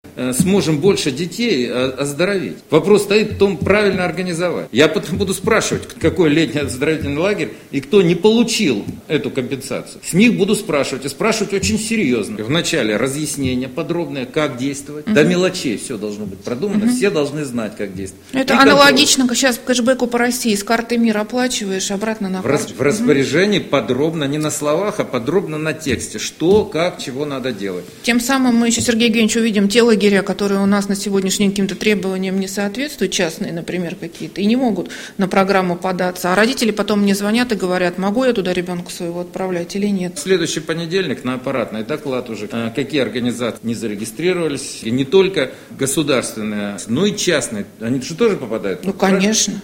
сможем больше детей оздоровить. Вопрос стоит в том, правильно организовать. Я потом буду спрашивать, какой летний оздоровительный лагерь и кто не получил эту компенсацию. С них буду спрашивать, и спрашивать очень серьезно. Вначале разъяснение подробное, как действовать. До мелочей все должно быть продумано, все должны знать, как действовать. Это аналогично, как сейчас кэшбэку по России. С карты МИР оплачиваешь, обратно на карту. В распоряжении подробно, не на словах, а подробно на тексте, что, как, чего надо делать. Тем самым мы еще, Сергей Евгеньевич, увидим те лагеря, которые у нас на сегодняшний день каким-то требованиям не соответствуют, частные, например, какие-то, и не могут на программу податься. А родители потом мне звонят и говорят, могу я туда ребенка своего отправлять или нет. В следующий понедельник на аппаратный доклад уже, какие организации не зарегистрировались, и не только государственные, но и частные. Они же тоже попадают? Ну, конечно.